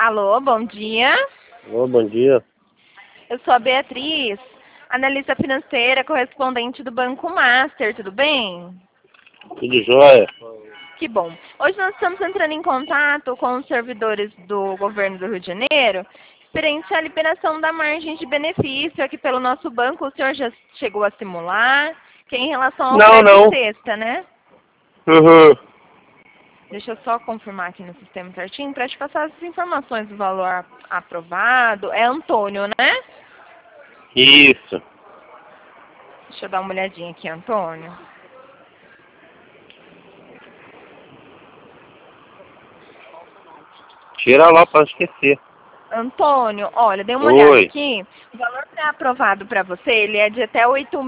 Alô, bom dia. Ô, bom dia. Eu sou a Beatriz, analista financeira, correspondente do Banco Master, tudo bem? Tudo jóia? Que bom. Hoje nós estamos entrando em contato com os servidores do governo do Rio de Janeiro, referente à liberação da margem de benefício aqui pelo nosso banco. O senhor já chegou a simular, que é em relação ao Não. sexta, né? Uhum. Deixa eu só confirmar aqui no sistema certinho para te passar as informações do valor aprovado. É Antônio, né? Isso. Deixa eu dar uma olhadinha aqui, Antônio. Tira lá para esquecer. Antônio, olha, dei uma olhada Oi. aqui. O valor pré-aprovado para você, ele é de até R$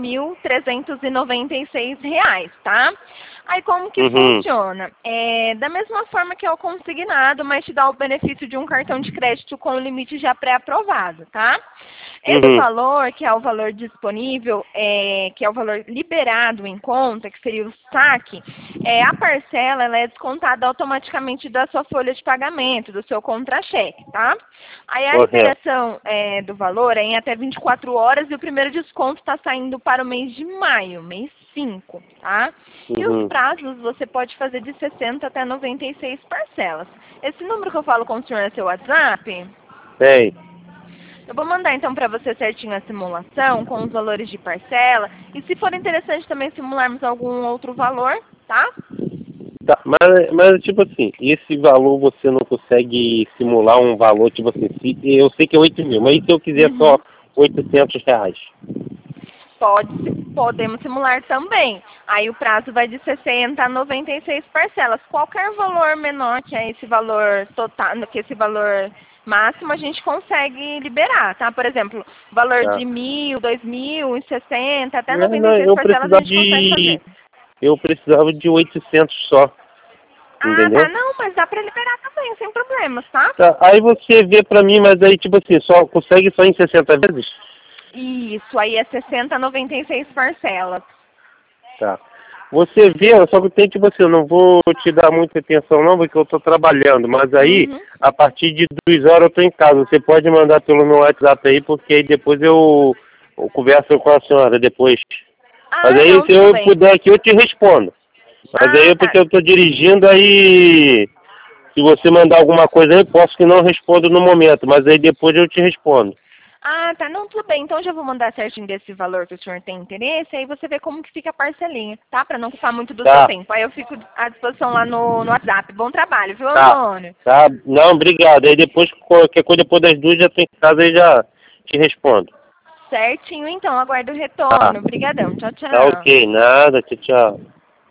8.396, tá? Aí como que funciona? Da mesma forma que é o consignado, mas te dá o benefício de um cartão de crédito com o limite já pré-aprovado, tá? Esse valor, que é o valor disponível, que é o valor liberado em conta, que seria o saque, a parcela ela é descontada automaticamente da sua folha de pagamento, do seu contra-cheque, tá? Aí a liberação do valor é em até 24 horas e o primeiro desconto está saindo para o mês de maio, mês 5, tá? E os prazos você pode fazer de 60 até 96 parcelas. Esse número que eu falo com o senhor é seu WhatsApp? Tem. Eu vou mandar então para você certinho a simulação com os valores de parcela e se for interessante também simularmos algum outro valor, tá? Tá, mas tipo assim, esse valor você não consegue simular um valor, tipo assim, eu sei que é 8 mil, mas e se eu quiser só R$ 800? Podemos simular também. Aí o prazo vai de 60 a 96 parcelas. Qualquer valor menor que é esse valor total, que esse valor máximo, a gente consegue liberar, tá? Por exemplo, valor de 1.000, 2.060, até 96 parcelas a gente consegue fazer. Eu precisava de 800 só, entendeu? Tá, não, mas dá pra liberar também, sem problemas, tá? Tá, aí você vê pra mim, mas aí tipo assim, só consegue só em 60 vezes? Isso, aí é 60 a 96 parcelas. Tá. Você vê, só que tem tipo assim, eu não vou te dar muita atenção não, porque eu tô trabalhando, mas aí, a partir de 2 horas eu tô em casa. Você pode mandar pelo meu WhatsApp aí, porque aí depois eu converso com a senhora depois. Mas aí, não, se eu puder aqui, eu te respondo. Mas aí, porque eu tô dirigindo, aí, se você mandar alguma coisa aí, posso que não respondo no momento, mas aí depois eu te respondo. Tá, não, tudo bem. Então já vou mandar certinho desse valor que o senhor tem interesse, aí você vê como que fica a parcelinha, tá? Pra não ocupar muito do seu tempo. Aí eu fico à disposição lá no WhatsApp. Bom trabalho, viu, Antônio? Tá, não, obrigado. Aí depois, qualquer coisa depois das 2 já tô em casa e já te respondo. Certinho, então, aguardo o retorno. Obrigadão, tchau, tchau. Tá ok, nada, tchau.